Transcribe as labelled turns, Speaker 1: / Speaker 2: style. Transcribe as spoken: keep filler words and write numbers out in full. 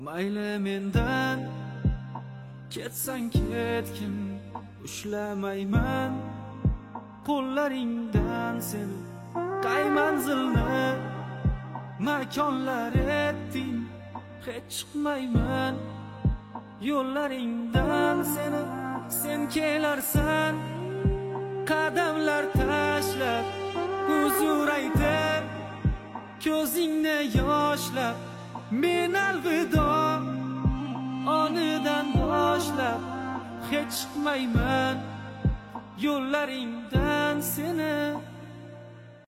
Speaker 1: Mayli mendan ketsang ketgin, ushlamayman qo'llaringdan seni. Qay manzilni makonlar etding, hech chiqmayman yo'llaringdan seni. Sen kelarsan qadamlar tashlab, huzur aytib ko'zingni yoshlab, men alvido onidan boshlab hech chiqmayman yo'llaringdan seni.